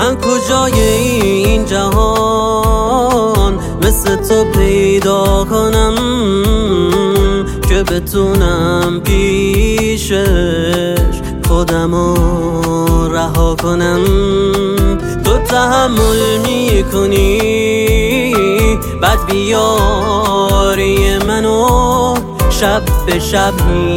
من کجای این جهان مثل تو پیدا کنم که بتونم پیشش خودمو رها کنم. تو تحمل میکنی بعد بیاری منو، شب به شب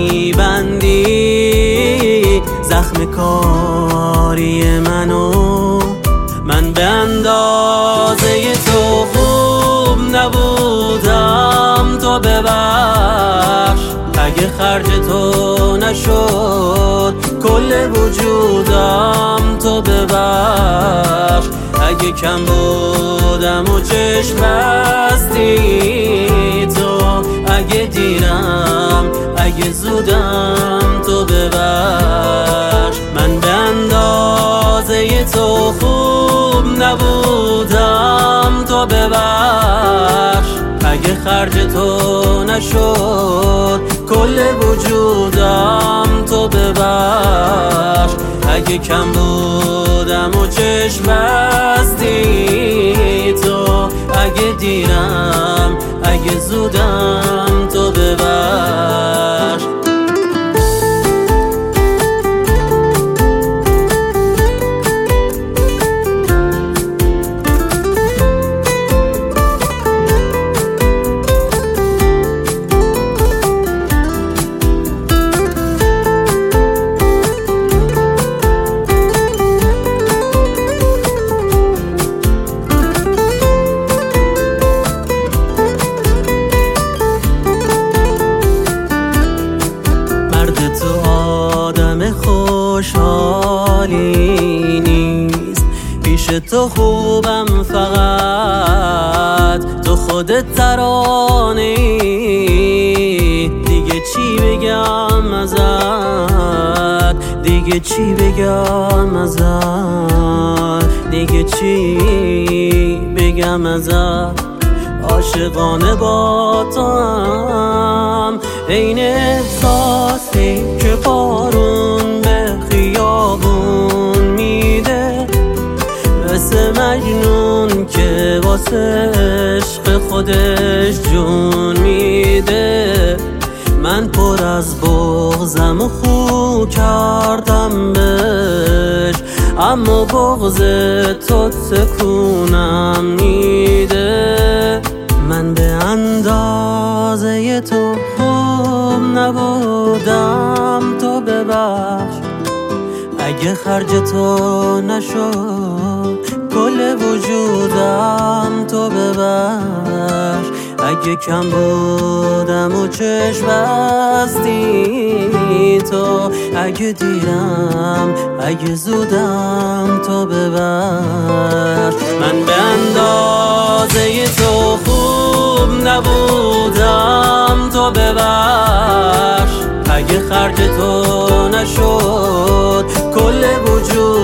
میبندی زخم کاری منو. من به اندازه تو خوب نبودم، تو ببخش اگه خرج تو نشد کل وجودم. تو ببخش اگه کم بودم و چشم بستی تو، اگه دیرم اگه زودم. تو ببخش من به اندازه تو خوب نبودم. تو ببخش اگه خرج تو نشد کل وجودم. تو ببخش اگه کم بودم و چشم بستی تو، اگه دیرم اگه زودم. تو ببخش تو آدم خوشحالی نیست، پیش تو خوبم فقط تو خودت ترانه‌ای. دیگه چی بگم ازت، دیگه چی بگم ازت، دیگه چی بگم ازت. عاشقانه با تو هم این احساسی که بارون به خیابون میده، مثل مجنون که واسه عشق خودش جون میده. من پر از بغضم و خو کردم بهش، اما بغض تو تکونم میده. من به اندازه تو خوب نبودم. تو ببخش اگه خرج تو نشد کل وجودم. تو ببخش اگه کم بودم و چشم بستی تو، اگه دیرم اگه زودم. تو ببخش من به اندازه تو خوب نبودم. تو ببخش اگه خرج تو نشد کل وجود